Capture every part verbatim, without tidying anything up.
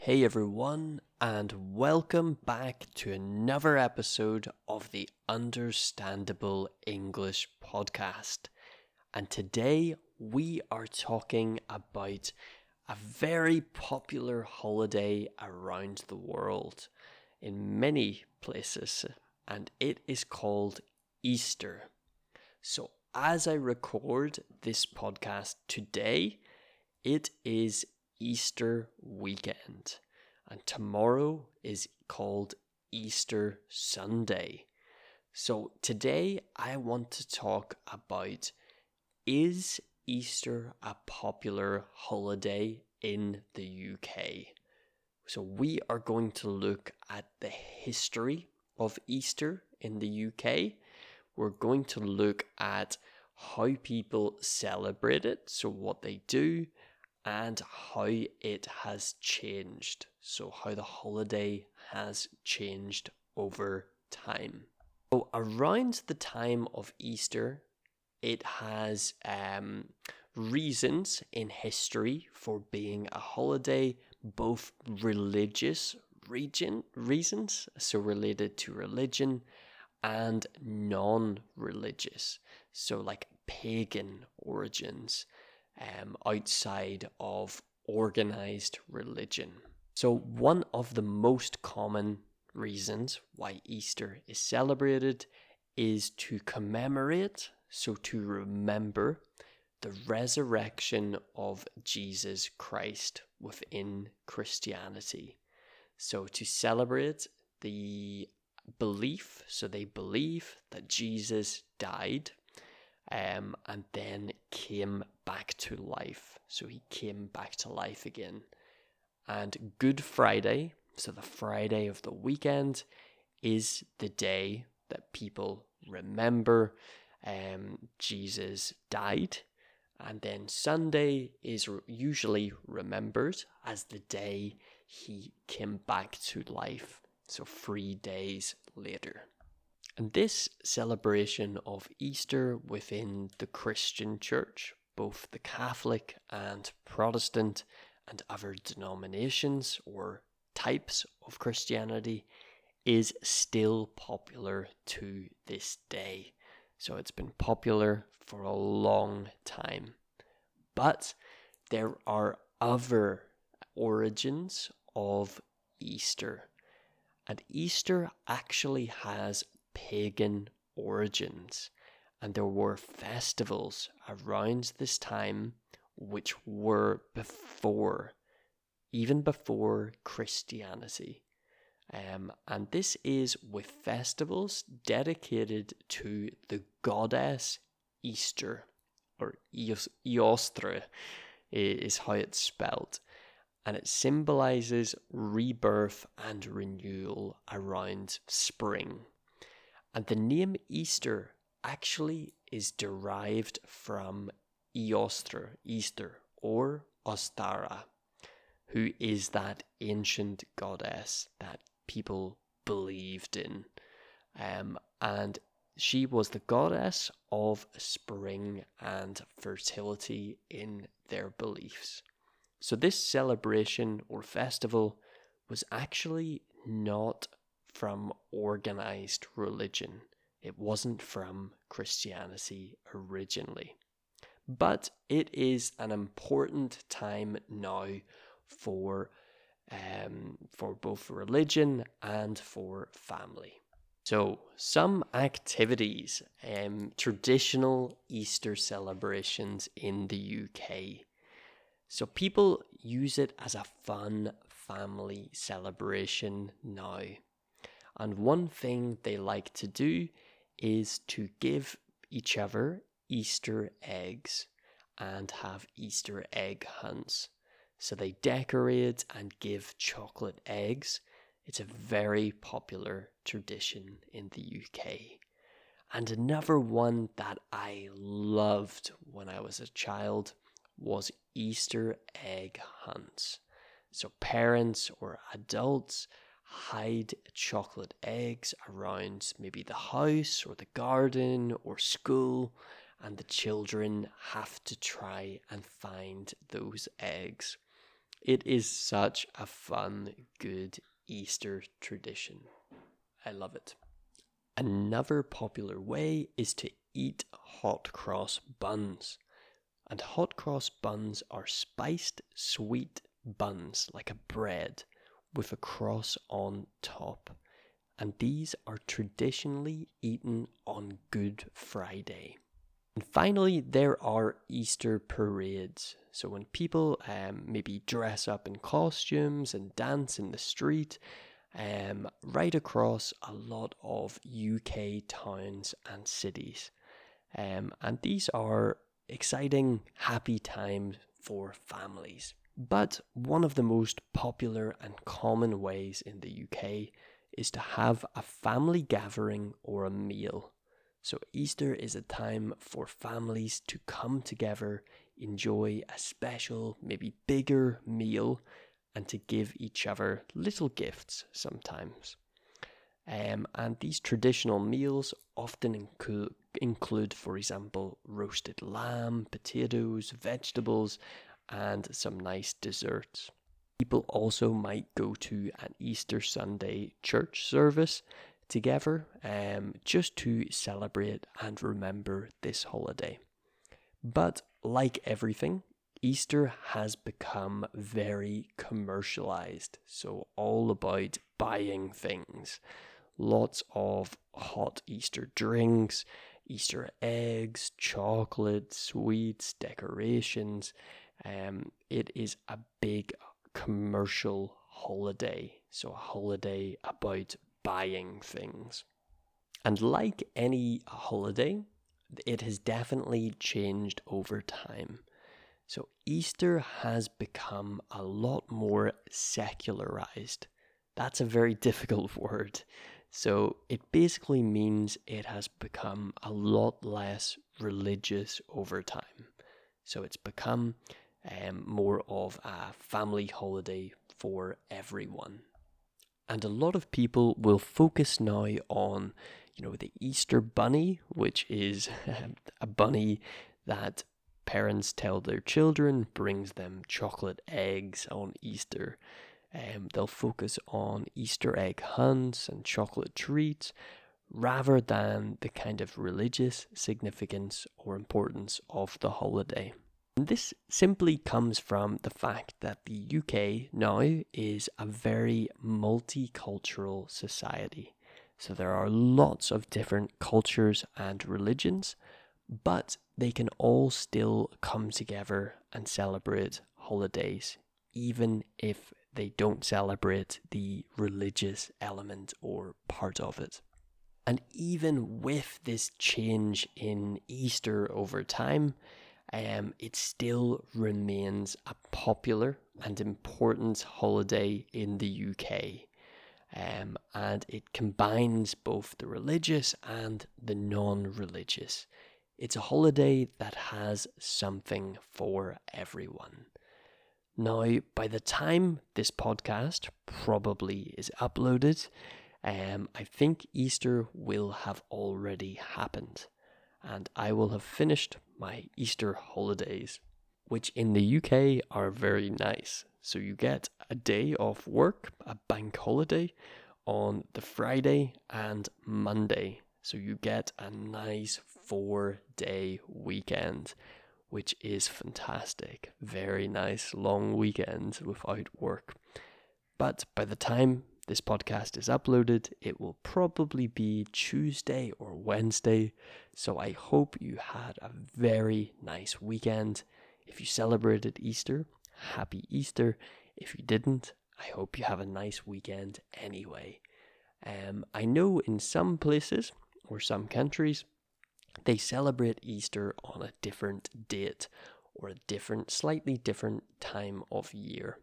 Hey everyone, and welcome back to another episode of the Understandable English podcast. And today we are talking about a very popular holiday around the world in many places, and it is called Easter. So, as I record this podcast today, it is Easter weekend, and tomorrow is called Easter Sunday. So today I want to talk about, is Easter a popular holiday in the U K? So we are going to look at the history of Easter in the U K. We're going to look at how people celebrate it, so what they do, and how it has changed. So how the holiday has changed over time. So around the time of Easter, it has um, reasons in history for being a holiday, both religious region reasons, so related to religion, and non-religious, so like pagan origins. Um, outside of organized religion. So one of the most common reasons why Easter is celebrated is to commemorate, so to remember, the resurrection of Jesus Christ within Christianity. So to celebrate the belief, so they believe that Jesus died Um, and then came back to life. So he came back to life again. And Good Friday, so the Friday of the weekend, is the day that people remember um, Jesus died. And then Sunday is usually remembered as the day he came back to life. So three days later. And this celebration of Easter within the Christian church, both the Catholic and Protestant and other denominations or types of Christianity, is still popular to this day. So it's been popular for a long time. But there are other origins of Easter. And Easter actually has pagan origins, and there were festivals around this time which were before, even before Christianity. Um, and this is with festivals dedicated to the goddess Easter, or Eos- Eostre is how it's spelled. And it symbolizes rebirth and renewal around spring. And the name Easter actually is derived from Eostre, Easter, or Ostara, who is that ancient goddess that people believed in. Um, and she was the goddess of spring and fertility in their beliefs. So this celebration or festival was actually not from organized religion. It wasn't from Christianity originally. But it is an important time now for um, for both religion and for family. So some activities, um, traditional Easter celebrations in the U K. So people use it as a fun family celebration now. And one thing they like to do is to give each other Easter eggs and have Easter egg hunts. So they decorate and give chocolate eggs. It's a very popular tradition in the U K. And another one that I loved when I was a child was Easter egg hunts. So parents or adults hide chocolate eggs around maybe the house or the garden or school, and the children have to try and find those eggs. It is such a fun, good Easter tradition. I love it. Another popular way is to eat hot cross buns. And hot cross buns are spiced, sweet buns like a bread with a cross on top. And these are traditionally eaten on Good Friday. And finally, there are Easter parades. So when people um, maybe dress up in costumes and dance in the street, um, right across a lot of U K towns and cities. Um, and these are exciting, happy times for families. But one of the most popular and common ways in the U K is to have a family gathering or a meal. So Easter is a time for families to come together, enjoy a special, maybe bigger meal, and to give each other little gifts sometimes. Um, and these traditional meals often include, include, for example, roasted lamb, potatoes, vegetables, and some nice desserts. People also might go to an Easter Sunday church service together um, just to celebrate and remember this holiday. But like everything, Easter has become very commercialized, so all about buying things. Lots of hot Easter drinks, Easter eggs, chocolate, sweets, decorations. Um, it is a big commercial holiday, so a holiday about buying things. And like any holiday, it has definitely changed over time. So Easter has become a lot more secularized. That's a very difficult word. So it basically means it has become a lot less religious over time. So it's become um, more of a family holiday for everyone. And a lot of people will focus now on, you know, the Easter bunny, which is a bunny that parents tell their children brings them chocolate eggs on Easter. Um, they'll focus on Easter egg hunts and chocolate treats rather than the kind of religious significance or importance of the holiday. And this simply comes from the fact that the U K now is a very multicultural society. So there are lots of different cultures and religions, but they can all still come together and celebrate holidays, even if they don't celebrate the religious element or part of it. And even with this change in Easter over time, um, it still remains a popular and important holiday in the U K. Um, and it combines both the religious and the non-religious. It's a holiday that has something for everyone. Now, by the time this podcast probably is uploaded, um, I think Easter will have already happened, and I will have finished my Easter holidays, which in the U K are very nice. So you get a day off work, a bank holiday, on the Friday and Monday. So you get a nice four-day weekend, which is fantastic. Very nice long weekend without work. But by the time this podcast is uploaded, it will probably be Tuesday or Wednesday. So I hope you had a very nice weekend. If you celebrated Easter, happy Easter. If you didn't, I hope you have a nice weekend anyway. Um, I know in some places or some countries, they celebrate Easter on a different date or a different, slightly different time of year.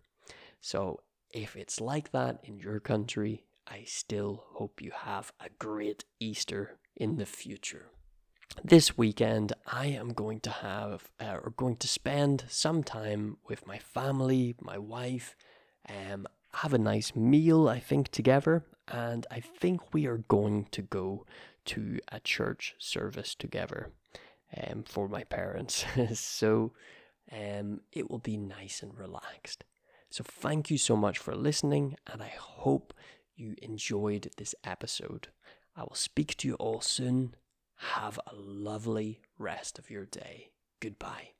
So if it's like that in your country, I still hope you have a great Easter in the future. This weekend, I am going to have, uh, or going to spend some time with my family, my wife, um, have a nice meal, I think, together, and I think we are going to go to a church service together um, for my parents. so um, it will be nice and relaxed. So thank you so much for listening, and I hope you enjoyed this episode. I will speak to you all soon. Have a lovely rest of your day. Goodbye.